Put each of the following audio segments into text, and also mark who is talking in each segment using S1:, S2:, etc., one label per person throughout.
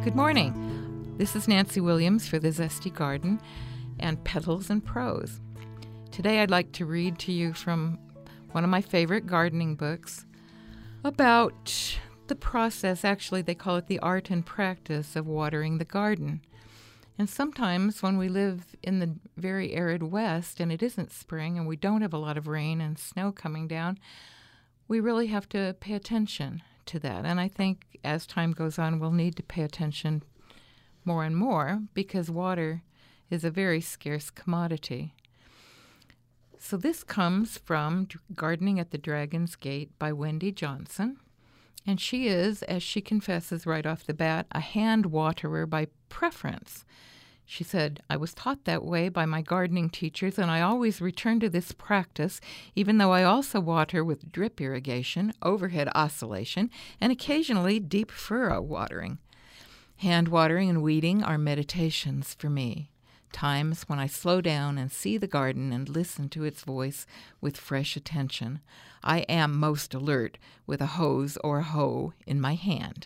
S1: Good morning. This is Nancy Williams for The Zesty Garden and Petals and Prose. Today I'd like to read to you from one of my favorite gardening books about the process, actually they call it the art and practice of watering the garden. And sometimes when we live in the very arid West and it isn't spring and we don't have a lot of rain and snow coming down, we really have to pay attention to that. And I think as time goes on, we'll need to pay attention more and more because water is a very scarce commodity. So this comes from Gardening at the Dragon's Gate by Wendy Johnson. And she is, as she confesses right off the bat, a hand waterer by preference. She said, I was taught that way by my gardening teachers, and I always return to this practice, even though I also water with drip irrigation, overhead oscillation, and occasionally deep furrow watering. Hand watering and weeding are meditations for me, times when I slow down and see the garden and listen to its voice with fresh attention. I am most alert with a hose or a hoe in my hand.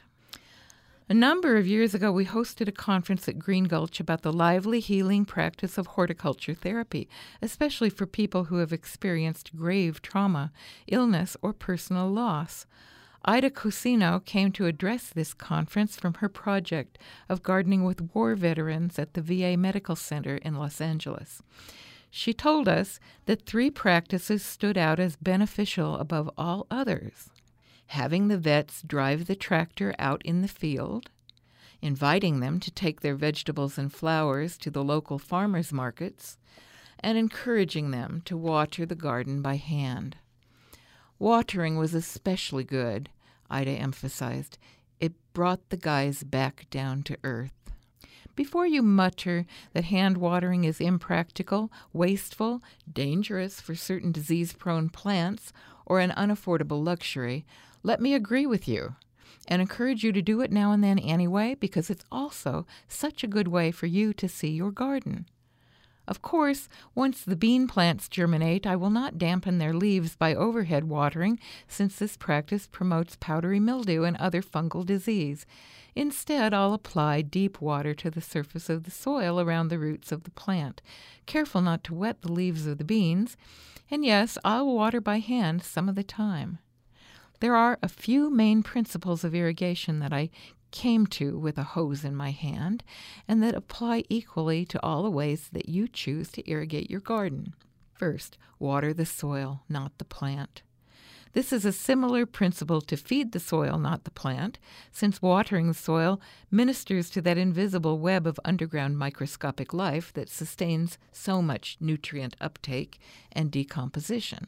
S1: A number of years ago, we hosted a conference at Green Gulch about the lively healing practice of horticulture therapy, especially for people who have experienced grave trauma, illness, or personal loss. Ida Cusino came to address this conference from her project of gardening with war veterans at the VA Medical Center in Los Angeles. She told us that 3 practices stood out as beneficial above all others. Having the vets drive the tractor out in the field, inviting them to take their vegetables and flowers to the local farmers markets, and encouraging them to water the garden by hand. Watering was especially good, Ida emphasized. It brought the guys back down to earth. Before you mutter that hand watering is impractical, wasteful, dangerous for certain disease-prone plants, or an unaffordable luxury, let me agree with you and encourage you to do it now and then anyway, because it's also such a good way for you to see your garden. Of course, once the bean plants germinate, I will not dampen their leaves by overhead watering, since this practice promotes powdery mildew and other fungal disease. Instead, I'll apply deep water to the surface of the soil around the roots of the plant, careful not to wet the leaves of the beans, and yes, I'll water by hand some of the time. There are a few main principles of irrigation that I came to with a hose in my hand, and that apply equally to all the ways that you choose to irrigate your garden. First, water the soil, not the plant. This is a similar principle to feed the soil, not the plant, since watering the soil ministers to that invisible web of underground microscopic life that sustains so much nutrient uptake and decomposition.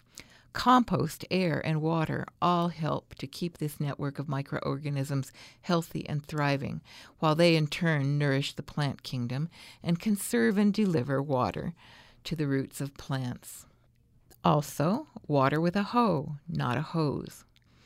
S1: Compost, air, and water all help to keep this network of microorganisms healthy and thriving, while they in turn nourish the plant kingdom and conserve and deliver water to the roots of plants. Also, water with a hoe, not a hose.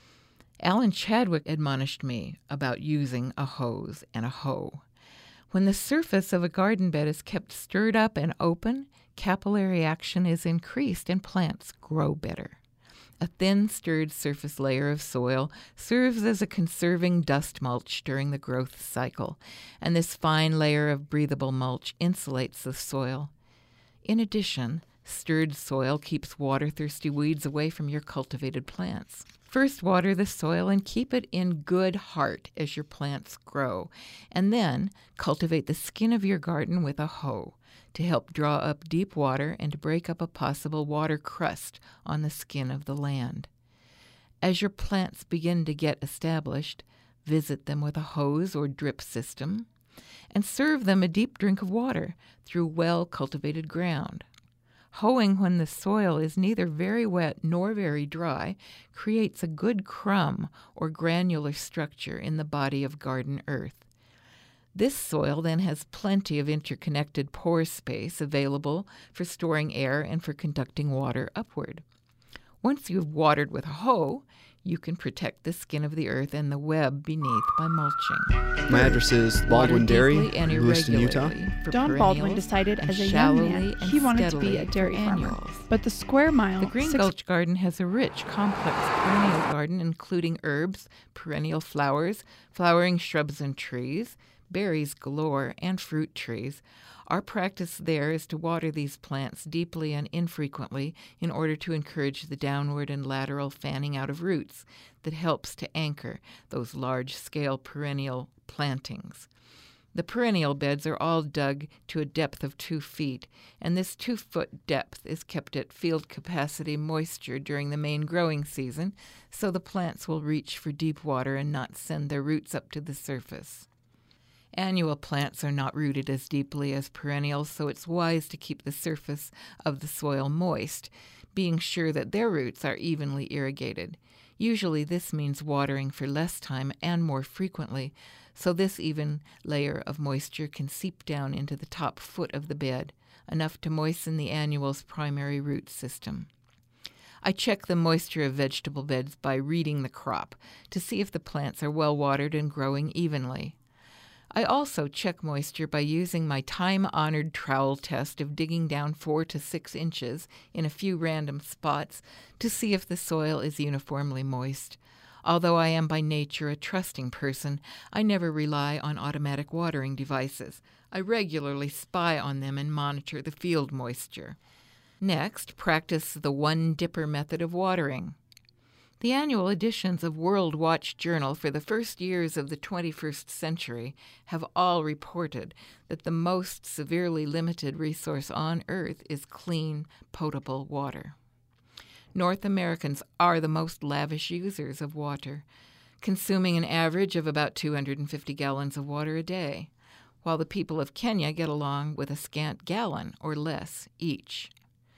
S1: Alan Chadwick admonished me about using a hose and a hoe. When the surface of a garden bed is kept stirred up and open, capillary action is increased and plants grow better. A thin stirred surface layer of soil serves as a conserving dust mulch during the growth cycle, and this fine layer of breathable mulch insulates the soil. In addition, stirred soil keeps water-thirsty weeds away from your cultivated plants. First, water the soil and keep it in good heart as your plants grow, and then cultivate the skin of your garden with a hoe to help draw up deep water and to break up a possible water crust on the skin of the land. As your plants begin to get established, visit them with a hose or drip system, and serve them a deep drink of water through well-cultivated ground. Hoeing when the soil is neither very wet nor very dry creates a good crumb or granular structure in the body of garden earth. This soil then has plenty of interconnected pore space available for storing air and for conducting water upward. Once you've watered with a hoe, you can protect the skin of the earth and the web beneath by mulching.
S2: My address is Baldwin Dairy, Lewiston, Utah.
S3: Don Baldwin decided as a young man he wanted to be a dairy farmer. But the Square Mile...
S1: The Green Gulch Garden has a rich, complex perennial garden including herbs, perennial flowers, flowering shrubs and trees, berries galore, and fruit trees. Our practice there is to water these plants deeply and infrequently in order to encourage the downward and lateral fanning out of roots that helps to anchor those large-scale perennial plantings. The perennial beds are all dug to a depth of 2 feet, and this 2-foot depth is kept at field capacity moisture during the main growing season, so the plants will reach for deep water and not send their roots up to the surface. Annual plants are not rooted as deeply as perennials, so it's wise to keep the surface of the soil moist, being sure that their roots are evenly irrigated. Usually this means watering for less time and more frequently, so this even layer of moisture can seep down into the top foot of the bed, enough to moisten the annual's primary root system. I check the moisture of vegetable beds by reading the crop to see if the plants are well watered and growing evenly. I also check moisture by using my time-honored trowel test of digging down 4 to 6 inches in a few random spots to see if the soil is uniformly moist. Although I am by nature a trusting person, I never rely on automatic watering devices. I regularly spy on them and monitor the field moisture. Next, practice the one-dipper method of watering. The annual editions of World Watch Journal for the first years of the 21st century have all reported that the most severely limited resource on Earth is clean, potable water. North Americans are the most lavish users of water, consuming an average of about 250 gallons of water a day, while the people of Kenya get along with a scant gallon or less each.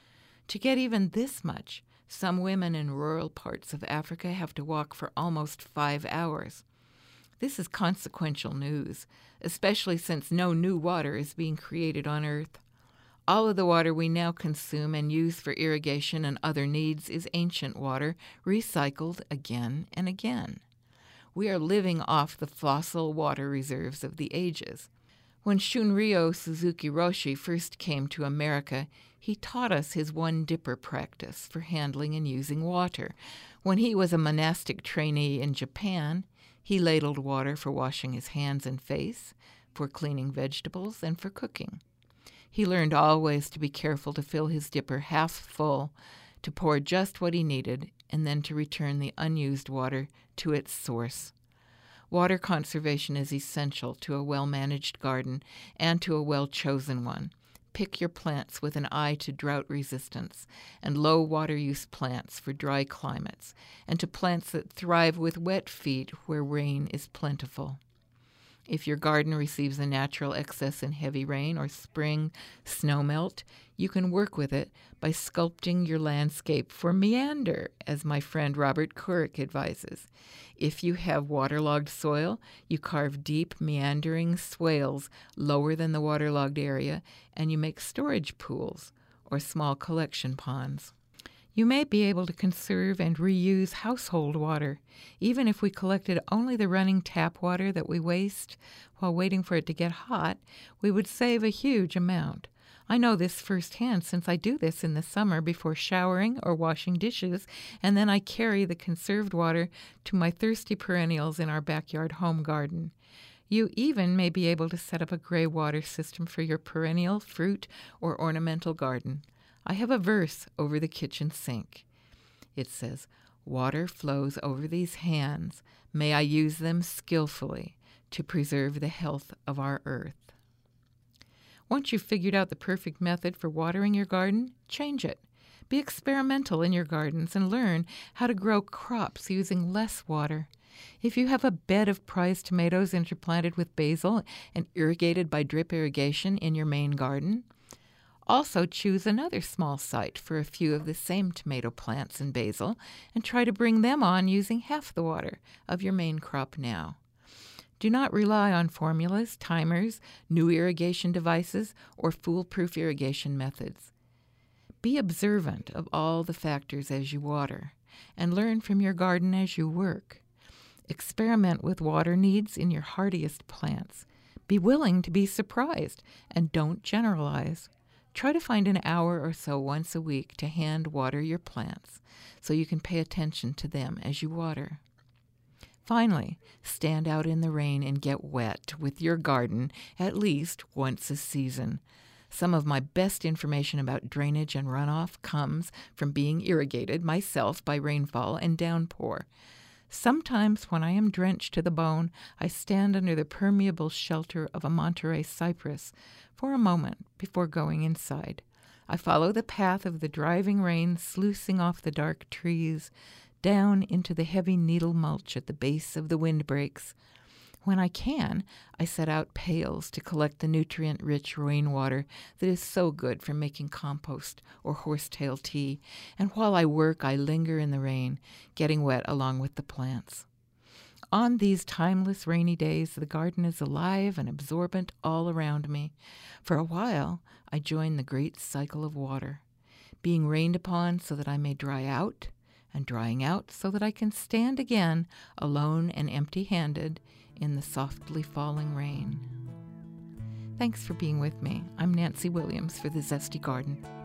S1: To get even this much, some women in rural parts of Africa have to walk for almost 5 hours. This is consequential news, especially since no new water is being created on Earth. All of the water we now consume and use for irrigation and other needs is ancient water, recycled again and again. We are living off the fossil water reserves of the ages. When Shunryo Suzuki Roshi first came to America, he taught us his one-dipper practice for handling and using water. When he was a monastic trainee in Japan, he ladled water for washing his hands and face, for cleaning vegetables, and for cooking. He learned always to be careful to fill his dipper half full, to pour just what he needed, and then to return the unused water to its source. Water conservation is essential to a well-managed garden and to a well-chosen one. Pick your plants with an eye to drought resistance and low water use plants for dry climates, and to plants that thrive with wet feet where rain is plentiful. If your garden receives a natural excess in heavy rain or spring snowmelt, you can work with it by sculpting your landscape for meander, as my friend Robert Couric advises. If you have waterlogged soil, you carve deep, meandering swales lower than the waterlogged area, and you make storage pools or small collection ponds. You may be able to conserve and reuse household water. Even if we collected only the running tap water that we waste while waiting for it to get hot, we would save a huge amount. I know this firsthand since I do this in the summer before showering or washing dishes, and then I carry the conserved water to my thirsty perennials in our backyard home garden. You even may be able to set up a gray water system for your perennial, fruit, or ornamental garden. I have a verse over the kitchen sink. It says, "Water flows over these hands. May I use them skillfully to preserve the health of our earth." Once you've figured out the perfect method for watering your garden, change it. Be experimental in your gardens and learn how to grow crops using less water. If you have a bed of prize tomatoes interplanted with basil and irrigated by drip irrigation in your main garden, also choose another small site for a few of the same tomato plants and basil and try to bring them on using half the water of your main crop now. Do not rely on formulas, timers, new irrigation devices, or foolproof irrigation methods. Be observant of all the factors as you water, and learn from your garden as you work. Experiment with water needs in your hardiest plants. Be willing to be surprised, and don't generalize. Try to find an hour or so once a week to hand water your plants so you can pay attention to them as you water. Finally, stand out in the rain and get wet with your garden at least once a season. Some of my best information about drainage and runoff comes from being irrigated myself by rainfall and downpour. Sometimes when I am drenched to the bone, I stand under the permeable shelter of a Monterey cypress for a moment before going inside. I follow the path of the driving rain sluicing off the dark trees, down into the heavy needle mulch at the base of the windbreaks. When I can, I set out pails to collect the nutrient-rich rainwater that is so good for making compost or horsetail tea, and while I work, I linger in the rain, getting wet along with the plants. On these timeless rainy days, the garden is alive and absorbent all around me. For a while, I join the great cycle of water, being rained upon so that I may dry out, and drying out so that I can stand again, alone and empty-handed, in the softly falling rain. Thanks for being with me. I'm Nancy Williams for The Zesty Garden.